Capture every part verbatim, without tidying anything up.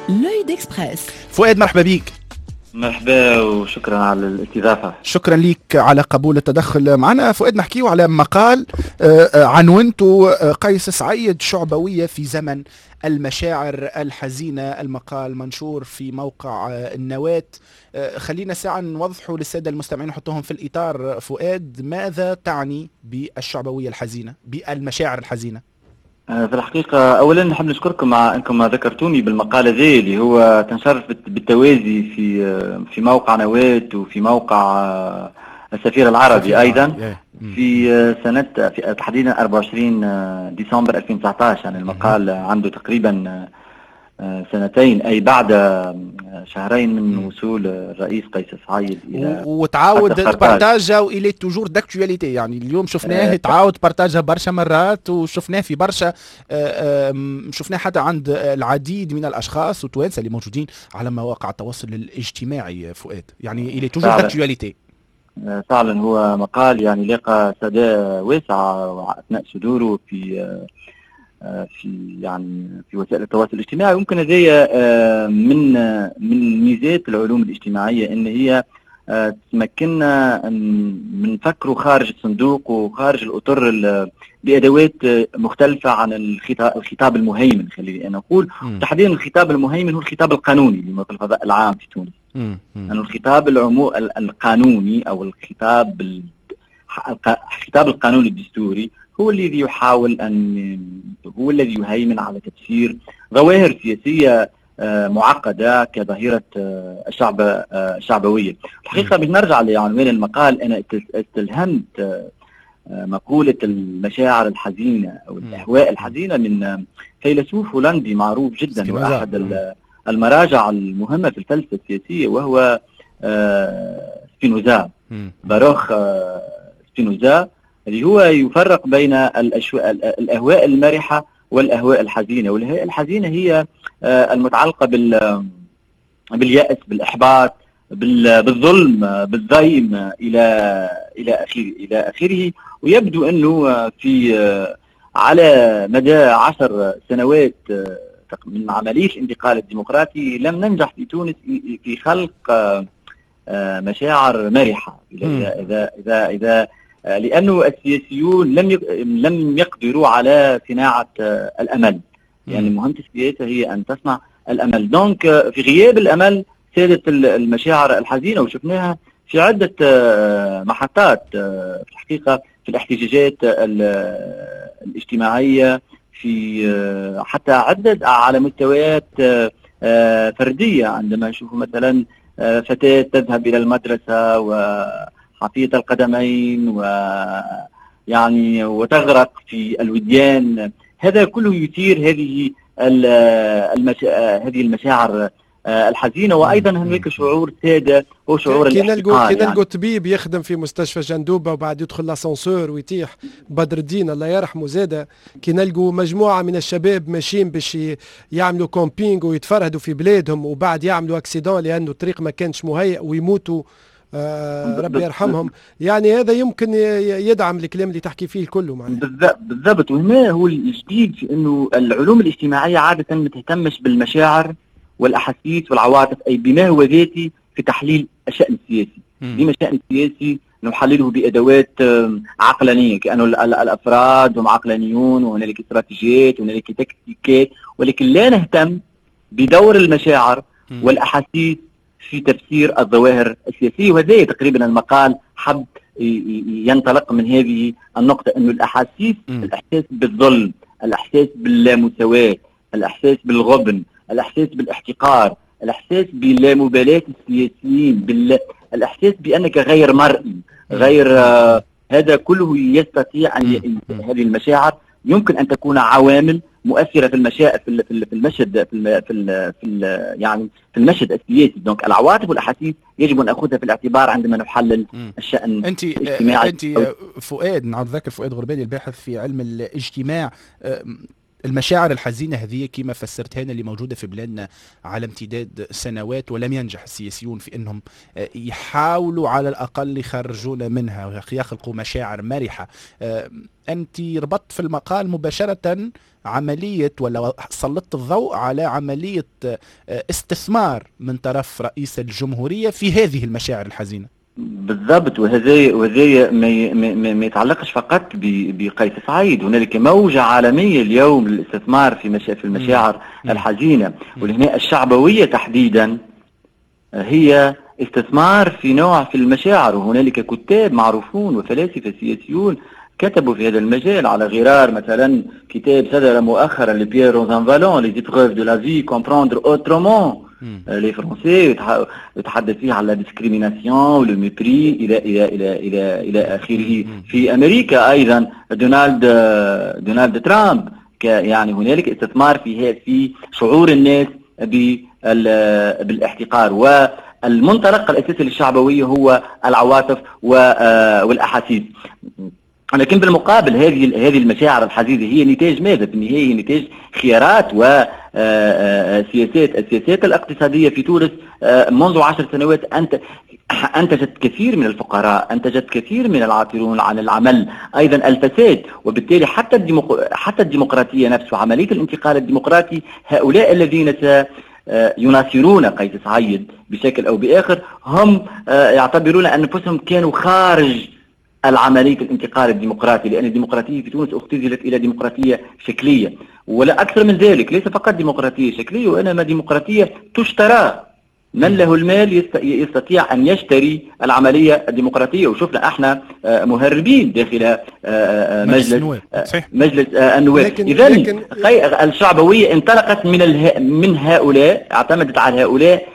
لوي ديكسبريس. فؤاد مرحبا بيك. مرحبا وشكرا على الاستضافة. شكرا لك على قبول التدخل معنا. فؤاد، نحكيه على مقال عنونته قيس سعيد، شعبوية في زمن المشاعر الحزينة. المقال منشور في موقع النواة. خلينا ساعة نوضحوا للسادة المستمعين ونحطهم في الإطار. فؤاد، ماذا تعني بالشعبوية الحزينة، بالمشاعر الحزينة؟ في الحقيقة أولا نحب نشكركم مع أنكم ذكرتوني بالمقالة ذي اللي هو تنشر بالتوازي في في موقع نواة وفي موقع السفير العربي أيضا في سنة في تحديدا أربعة وعشرين ديسمبر ألفين وتسعة عشر. يعني المقال عنده تقريبا سنتين، أي بعد شهرين من وصول الرئيس قيس سعيد إلى وتعاود بارتاجها وإلي توجور داكتواليتي. يعني اليوم شفناه أه تعاود بارتاجها برشا مرات، وشفناه في برشا شفناه حتى عند العديد من الأشخاص والتوانسة اللي موجودين على مواقع التواصل الاجتماعي. فؤاد، يعني إلي توجور داكتواليتي. فعلا هو مقال يعني لاقى سداء واسعة أثناء صدوره في في يعني في وسائل التواصل الاجتماعي. ويمكن هذه من من ميزات العلوم الاجتماعية ان هي تمكننا من فكره خارج الصندوق وخارج الاطر بادوات مختلفة عن الخطاب الخطاب المهيمن. خليني انا اقول تحديدا الخطاب المهيمن هو الخطاب القانوني لمنظمة الفضاء العام في تونس. أن الخطاب العمو القانوني او الخطاب الخطاب القانوني الدستوري هو الذي يحاول أن هو الذي يهيمن على تفسير ظواهر سياسية معقدة كظاهرة الشعب الشعبوية. الحقيقة بنرجع لعنوان المقال. أنا استلهمت مقولة المشاعر الحزينة أو الأهواء الحزينة من فيلسوف هولندي معروف جدا وأحد المراجع المهمة في الفلسفة السياسية، وهو سبينوزا، باروخ سبينوزا، اللي هو يفرق بين الأهواء المرحة والأهواء الحزينة. والأهواء الحزينة هي المتعلقة بال باليأس، بالإحباط، بالظلم، بالضيم إلى إلى آخره إلى آخره. ويبدو أنه في على مدى عشر سنوات من عملية الانتقال الديمقراطي لم ننجح في تونس في خلق مشاعر مرحة. إذا إذا إذا, إذا لأنه السياسيون لم لم يقدروا على صناعة الأمل. يعني مهمة السياسة هي أن تصنع الأمل. دونك في غياب الأمل سادت المشاعر الحزينة، وشفناها في عدة محطات في الحقيقة، في الاحتجاجات الاجتماعية، في حتى عدة على مستويات فردية. عندما نشوف مثلا فتاة تذهب إلى المدرسة و حافية القدمين ويعني وتغرق في الوديان، هذا كله يثير هذه المشا... هذه المشاعر الحزينة. وأيضا هناك شعور سادة هو شعور الاحتقار. كي نلقوا طبيب يخدم في مستشفى جندوبة وبعد يدخل لاسانسور ويتيح بدر الدين الله يرحمه زادة، كي نلقوا مجموعة من الشباب ماشيين باش يعملوا كومبينغ ويتفرهدوا في بلادهم وبعد يعملوا اكسيدون لأنه الطريق ما كانش مهيئ ويموتوا آه ربي يرحمهم. يعني هذا يمكن يدعم الكلام اللي تحكي فيه كله معنا. بالضبط. وهنا هو الجديد في انه العلوم الاجتماعيه عاده ما تهتمش بالمشاعر والاحاسيس والعواطف، اي بما هو ذاتي في تحليل الشان السياسي. لما الشان السياسي نحلله بادوات عقلانيه، كانه الافراد هم عقلانيون وهنالك استراتيجيات وهنالك تكتيكات، ولكن لا نهتم بدور المشاعر والاحاسيس في تفسير الظواهر السياسية. وهذا تقريبا المقال حب ينطلق من هذه النقطة، أنه الأحاسيس، الإحساس بالظلم، الإحساس باللامساواة، الإحساس بالغبن، الإحساس بالاحتقار، الإحساس باللامبالاة السياسيين، الإحساس بأنك غير مرئي، غير آه هذا كله يستطيع أن ي... هذه المشاعر يمكن أن تكون عوامل مؤثرة في المشاعر في في المشهد في في في يعني في المشهد السياسي. دونك العواطف والاحاسيس يجب ان ناخذها في الاعتبار عندما نحلل الشأن انت الاجتماعي. انت فؤاد، نعود ذاكر فؤاد غربالي الباحث في علم الاجتماع. المشاعر الحزينة هذه كما فسرتها اللي موجودة في بلادنا على امتداد سنوات، ولم ينجح السياسيون في أنهم يحاولوا على الأقل يخرجون منها ويخلقوا مشاعر مرحة. أنت ربطت في المقال مباشرة عملية ولا سلطت الضوء على عملية استثمار من طرف رئيس الجمهورية في هذه المشاعر الحزينة. بالضبط، وهذا وهذا ما, ما, ما يتعلقش فقط بقيس سعيد. هنالك موجة عالمية اليوم للاستثمار في مشا في المشاعر م. الحزينة، والهنا الشعبوية تحديدا هي استثمار في نوع في المشاعر، وهنالك كتاب معروفون وفلاسفة سياسيون كتبوا في هذا المجال، على غرار مثلا كتاب صدر مؤخرا لبيير روزان فالون لي زيبروف دو لا في كومبروندر اوترومون لي فرونسي، يتحدث فيه على الديسكريميناسيون ولو ميبري الى الى الى الى الى اخره. في امريكا ايضا دونالد دونالد ترامب، يعني هنالك استثمار في في شعور الناس بالاحتقار، والمنطلق الاساسي للشعبويه هو العواطف والاحاسيس. لكن بالمقابل هذه هذه المشاعر الحزينة هي نتاج ماذا؟ في النهاية هي نتاج خيارات وسياسات السياسات الاقتصادية في تونس منذ عشر سنوات أنت أنتجت كثير من الفقراء، أنتجت كثير من العاطلون عن العمل، أيضا الفساد، وبالتالي حتى الديمق... حتى الديمقراطية نفسها، عملية الانتقال الديمقراطي، هؤلاء الذين س يناصرون قيس سعيد بشكل أو بآخر هم يعتبرون أنفسهم كانوا خارج العملية الانتقال الديمقراطي، لأن الديمقراطية في تونس اختزلت إلى ديمقراطية شكلية، ولا أكثر من ذلك، ليس فقط ديمقراطية شكلية وإنما ديمقراطية تشترى. من له المال يستطيع أن يشتري العملية الديمقراطية، وشفنا احنا مهربين داخل مجلس مجلس النواب. إذن الشعبوية انطلقت من اله... من هؤلاء، اعتمدت على هؤلاء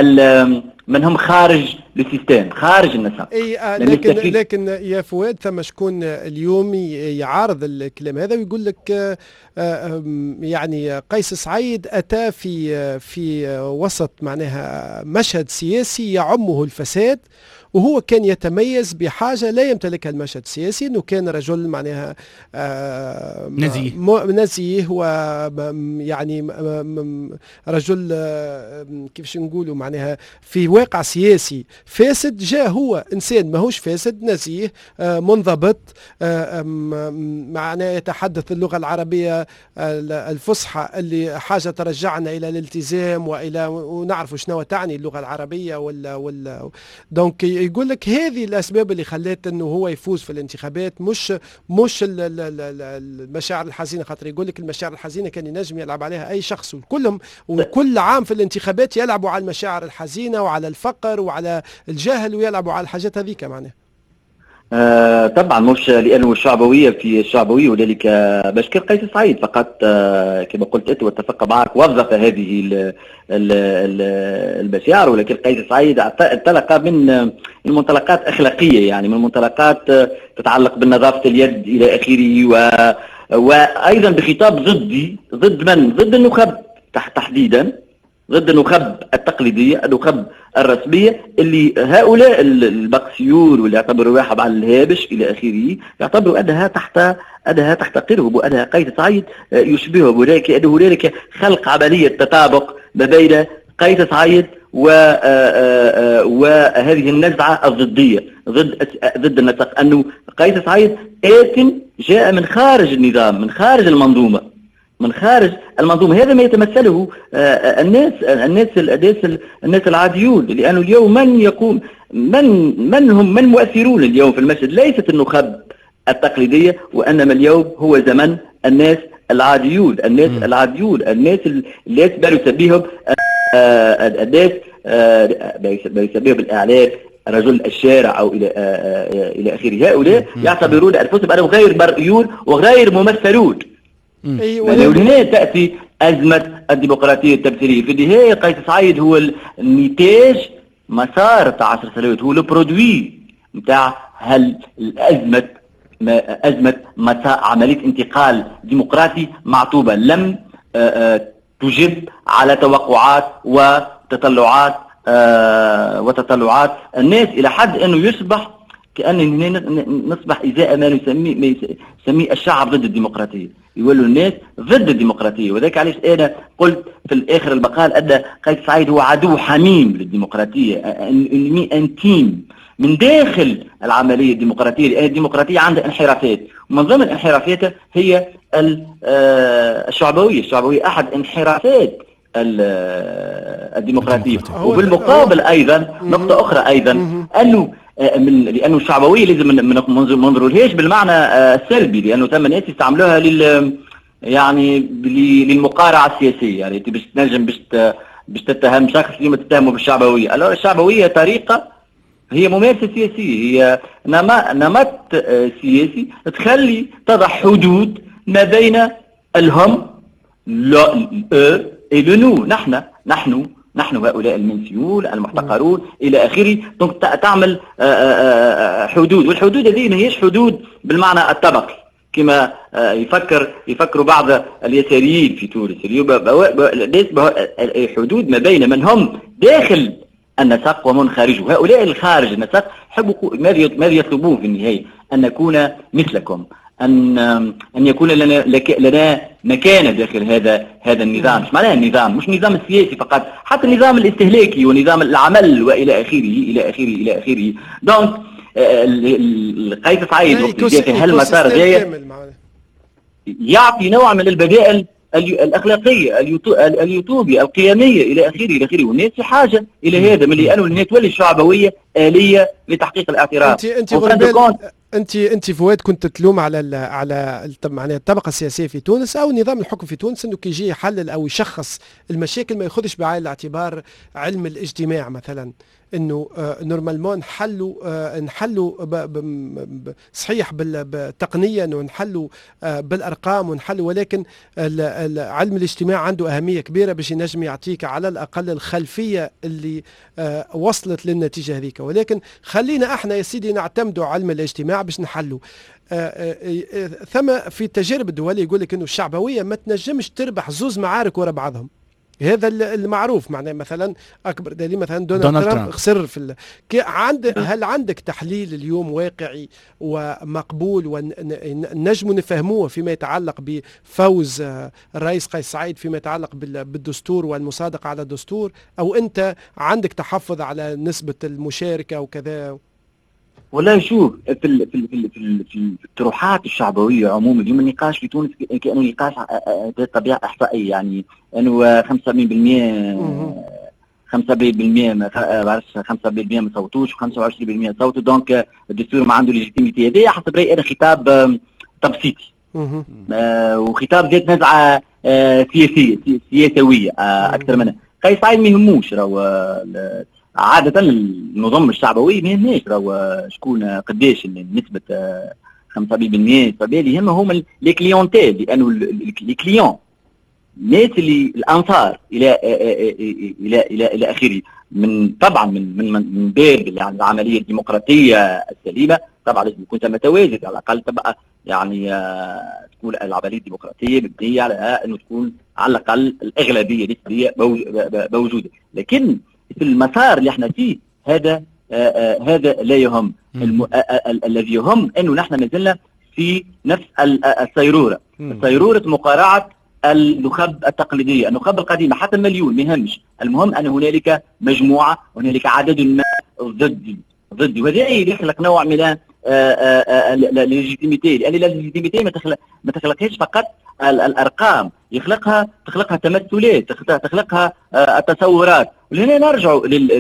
من هم خارج السيستم، خارج النسق. اي آه لكن لكن يا فؤاد ثم شكون اليوم يعارض الكلام هذا ويقول لك آه آه يعني قيس سعيد اتى في في وسط معناها مشهد سياسي يعمه الفساد، وهو كان يتميز بحاجة لا يمتلكها المشهد السياسي، أنه كان رجل معناها آه نزيه نزيه ويعني رجل آه كيفاش نقولوا معناها في واقع سياسي فاسد، جاء هو إنسان ماهوش فاسد، نزيه آه منضبط آه معناه يتحدث اللغة العربية الفصحى اللي حاجة ترجعنا إلى الالتزام وإلى ونعرف شنو تعني اللغة العربية ولا ولا دونك يقول لك هذه الأسباب اللي خلت أنه هو يفوز في الانتخابات، مش مش المشاعر الحزينة، خاطر يقول لك المشاعر الحزينة كان ينجم يلعب عليها أي شخص، وكلهم وكل عام في الانتخابات يلعبوا على المشاعر الحزينة وعلى الفقر وعلى الجهل ويلعبوا على الحاجات هذيك معناها. آه طبعا مش لانه الشعبويه في الشعبويه وذلك باش كان قيس سعيد فقط آه كما قلت انت واتفق معك وظف هذه ال ال ال المشاعر، ولكن قيس سعيد انطلق من منطلقات اخلاقيه، يعني من منطلقات تتعلق بالنظافه اليد الى اخره، و وايضا بخطاب ضدي ضد من؟ ضد النخب تحديدا، ضد النخب التقليدية، النخب الرسمية اللي هؤلاء البقسيون واللي يعتبروا واحد على الهامش إلى آخره يعتبروا أنها تحت أنها تحتقرهم وأنها قيس سعيد يشبههم، ولكن أن هنالك خلق عملية تطابق ما بين قيس سعيد وهذه النزعة الضدية ضد ضد النسق، أنه قيس سعيد آت جاء من خارج النظام، من خارج المنظومة، من خارج المنظومة. هذا ما يتمثله الناس الناس الناس الناس العاديون، لأنه اليوم من يقوم من من هم من مؤثرون اليوم في المشهد ليست النخب التقليدية، وإنما اليوم هو زمن الناس العاديون، الناس م. العاديون الناس اللي يسميهم الناس يسميهم الإعلام رجل الشارع أو إلى إلى آخره. هؤلاء يعتبرون أنفسهم أنهم غير مرئيون وغير ممثلون. هنا تأتي أزمة الديمقراطية التمثيلية. في النهاية قيس سعيد هو النتاج مسار تاع عشر سنوات، هو البرودوي نتاع هل الأزمة أزمة مسار عملية انتقال ديمقراطي معطوبة لم تجب على توقعات وتطلعات وتطلعات الناس، إلى حد أنه يصبح كأن نصبح إزاء ما نسميه ما يسميه الشعب ضد الديمقراطية، يولوا الناس ضد الديمقراطية. وذلك علاش أنا قلت في الآخر المقال أن قيس سعيد هو عدو حميم للديمقراطية، انمي انتيم من داخل العملية الديمقراطية، لأن الديمقراطية عندها انحرافات، ومن ضمن انحرافاتها هي الشعبويه. الشعبويه احد انحرافات الديمقراطيه. وبالمقابل ايضا نقطه اخرى ايضا انه من لانه الشعبويه لازم ما ننظرولهاش بالمعنى السلبي، لانه ثم ناس يستعملوها لل يعني للمقارعه السياسيه، يعني باش تنجم باش باش تتهم شخص اليوم تتهمه بالشعبويه. الو الشعبويه طريقه، هي ممارسه سياسيه، هي نمط سياسي تخلي تضع حدود ما بين الهم لا اي لو نحن نحن نحن هؤلاء المنسيون المحتقرون الى اخره. دونك تعمل حدود، والحدود هذه ما هيش حدود بالمعنى الطبقي كما يفكر يفكروا بعض اليساريين في تونس اليوم. حدود ما بين من هم داخل النسق ومن خارجه. هؤلاء الخارج النسق يحبوا ماذا يطلبون في النهايه؟ ان نكون مثلكم، ان ان يكون لنا لنا مكانه داخل هذا هذا النظام. مش معناه النظام مش النظام السياسي فقط، حتى النظام الاستهلاكي ونظام العمل والى اخره الى اخره الى اخره. دونك قيس سعيد في هالمسار جاي يعطي نوع من البدائل الاخلاقيه اليوتوبيه القيميه الى اخره الى اخره. والناس في حاجه الى هذا، من لانه الناس تولي الشعبويه اليه لتحقيق الاعتراف. انت انت انت انت فؤاد كنت تلوم على ال على معناها الطبقه السياسيه في تونس او نظام الحكم في تونس انه كي يجي يحلل او يشخص المشاكل ما ياخذش بعين الاعتبار علم الاجتماع مثلا، انه آه نورمالمون نحلوا آه نحلوا صحيح بالتقنيا ونحلوا آه بالارقام ونحلوا، ولكن علم الاجتماع عنده اهميه كبيره باش ينجم يعطيك على الاقل الخلفيه اللي آه وصلت للنتيجه هذيك. ولكن خلينا احنا يا سيدي نعتمدوا علم الاجتماع باش نحلوا. آه آه ثم في التجارب الدوليه يقول لك انه الشعبويه ما تنجمش تربح زوز معارك ورا بعضهم. هذا المعروف، معناه مثلا اكبر دليل مثلا دونالد ترامب خسر في ال... عند هل عندك تحليل اليوم واقعي ومقبول ونجم نفهموه فيما يتعلق بفوز الرئيس قيس سعيد فيما يتعلق بالدستور والمصادقه على الدستور، او انت عندك تحفظ على نسبه المشاركه وكذا؟ والله شوف في ال في ال في ال في, ال في الطروحات الشعبويه عموما اليوم النقاش في تونس كانه نقاش بطبيعه احصائيه، يعني انه خمسة وسبعين بالمئة خمسة بالمئة ما بعرفش خمسة بالمئة ما صوتوش وخمسة وعشرين بالمئة صوتوا. دونك الدستور ما عنده ليجيتيميتي. هذا حسب رايي انا خطاب تبسيطي آه وخطاب ذات نزعه آه سياسيه سياسويه آه اكثر منها. قيس سعيد ما يهموش راهو عادة النظام الشعبوي ما يهمش راهو شكون قداش نسبة خمسة بالمئة، فبالي يهم هما لي كليونتيل، لأنه لي كليون الناس اللي الأنصار إلى إلى إلى إلى آخره. من طبعا من من من باب يعني العملية الديمقراطية السليمة طبعا لازم يكون ثم توازن، على الأقل تبقى يعني تكون العملية الديمقراطية مبنية على أنه تكون على الأقل الأغلبية النسبية موجودة. لكن في المسار اللي احنا فيه هذا آآ آآ هذا لا يهم. الذي يهم انه نحن ما زلنا في نفس السيروره، سيروره مقارعه النخب التقليديه، النخب القديمه حتى المليون ما يهمش، المهم ان هنالك مجموعه هنالك عدد ما ضدي ضدي وهذا يخلق نوع من الليجيتيميتي، لان الليجيتيميتي ما تخلق ما تخلقهاش فقط الارقام، يخلقها تخلقها تمثلات، تخلقها التصورات. ولهنا نرجع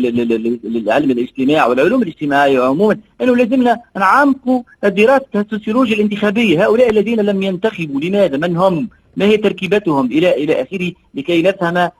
للعلم الاجتماع والعلوم الاجتماعيه عموما، انه لازمنا نعمقوا دراسه السوسيولوجيا الانتخابيه. هؤلاء الذين لم ينتخبوا لماذا؟ من هم؟ ما هي تركيبتهم الى الى اخره لكي نفهم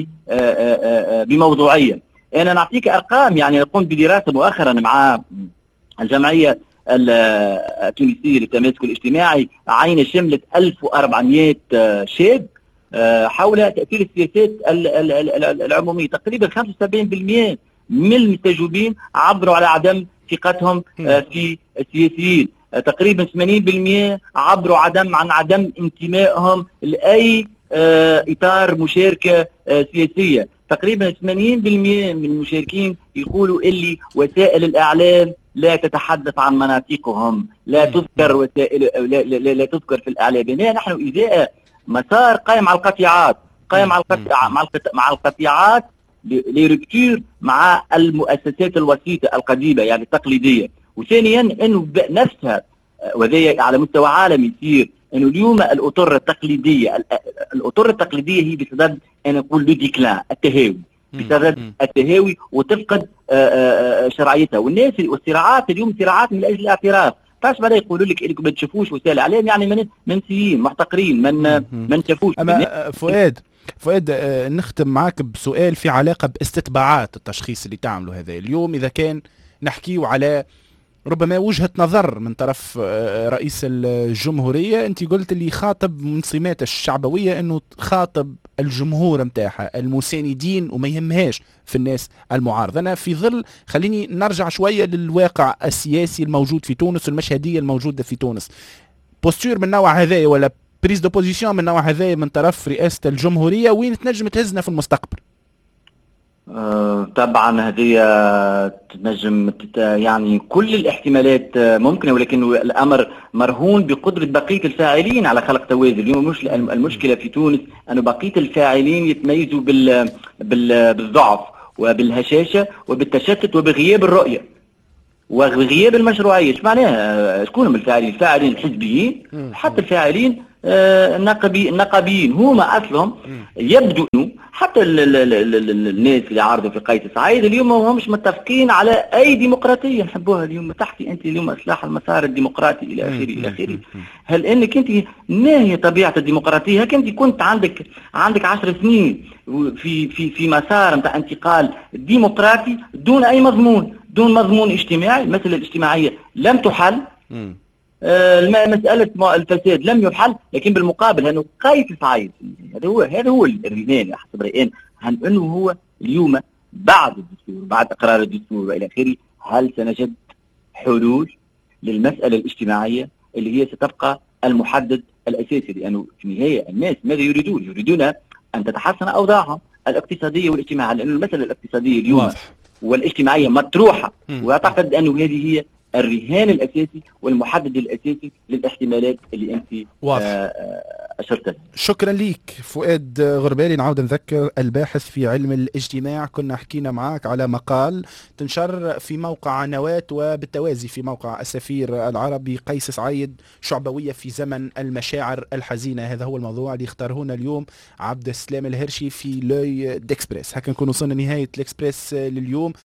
بموضوعيه. انا نعطيك ارقام، يعني قمت بدراسه مؤخرا مع الجمعيه التونسيه للتماسك الاجتماعي، عين شملت ألف وأربعمئة شاب حول تأثير السياسات العمومية. تقريبا خمسة وسبعين بالمئة من المستجوبين عبروا على عدم ثقتهم في السياسيين، تقريبا ثمانين بالمئة عبروا عدم عن عدم انتمائهم لأي إطار مشاركة سياسية، تقريبا ثمانين بالمئة من المشاركين يقولوا اللي وسائل الإعلام لا تتحدث عن مناطقهم، لا تذكر وسائل لا, لا, لا تذكر في الإعلام. هنا نحن إزاء مسار قائم على القطيعات، قائم على القطيعات مع مع القطيعات لركتور مع المؤسسات الوسيطة القديمة يعني التقليدية. وثانيا انه نفسها وذي على مستوى عالمي يصير انه اليوم الاطر التقليديه الاطر التقليديه هي بسبب انا نقول لو ديكلان التهاوي بسبب التهاوي وتفقد شرعيتها. والناس والصراعات اليوم صراعات من اجل الاعتراف. فاش بعد يقولوا لك انكم ما تشوفوش وسائل الاعلام يعني من منسيين محتقرين من ما نشافوش. اما فؤاد فؤاد آه نختم معاك بسؤال في علاقه باستتباعات التشخيص اللي تعملوا هذا اليوم. اذا كان نحكيو على ربما وجهة نظر من طرف رئيس الجمهورية، انت قلت اللي خاطب من سمات الشعبوية انه خاطب الجمهور متاعها المساندين وما يهمهاش في الناس المعارضة. انا في ظل خليني نرجع شوية للواقع السياسي الموجود في تونس والمشهدية الموجودة في تونس. بوستور من نوع هذا ولا بريز دو بوزيسيون من نوع هذا من طرف رئاسة الجمهورية وين تنجم تهزنا في المستقبل؟ طبعا هذه تنجم يعني كل الاحتمالات ممكنه، ولكن الامر مرهون بقدره بقيه الفاعلين على خلق توازن. اليوم مش المشكله في تونس انه بقيه الفاعلين يتميزوا بال بالضعف وبالهشاشه وبالتشتت وبغياب الرؤيه وغياب المشروعيه. ايش معناها؟ شكون هم الفاعلين؟ الفاعلين الحزبيين حتى الفاعلين النقبي النقابيين هما اصلهم يبدو انه حتى ال ال ال ال الناس اللي عارضوا في قيس سعيد اليوم ما همش متفقين على اي ديمقراطيه نحبوها. اليوم تحكي انت اليوم اصلاح المسار الديمقراطي الى اخره الى اخره. هل انك انت ما هي طبيعه الديمقراطيه؟ هل انت كنت عندك عندك عشر سنين في في في مسار نتاع انتقال ديمقراطي دون اي مضمون، دون مضمون اجتماعي. المساله الاجتماعيه لم تحل، آه مسألة الفساد لم يحل، لكن بالمقابل أنه قيس سعيد هذا هو هذا هو الرهان حسب رأيين عن أنه هو اليوم بعد الدستور بعد إقرار الدستور وإلى آخره هل سنجد حلول للمسألة الاجتماعية اللي هي ستبقى المحدد الأساسي. لأنه في النهاية الناس ماذا يريدون؟ يريدون أن تتحسن أوضاعهم الاقتصادية والاجتماعية، لأن المسألة الاقتصادية اليوم واضح. والاجتماعية مطروحة، وأعتقد أنه هذه هي الرهان الأساسي والمحدد الأساسي للاحتمالات اللي أنت أشرت لها. شكرا ليك فؤاد غربالي. نعود نذكر الباحث في علم الاجتماع. كنا حكينا معك على مقال تنشر في موقع نواة وبالتوازي في موقع السفير العربي قيس سعيد شعبوية في زمن المشاعر الحزينة. هذا هو الموضوع اللي اختاره لنا اليوم عبد السلام الهرشي في لوي ديكسبريس. هكا نكون وصلنا نهاية الإكسبريس لليوم.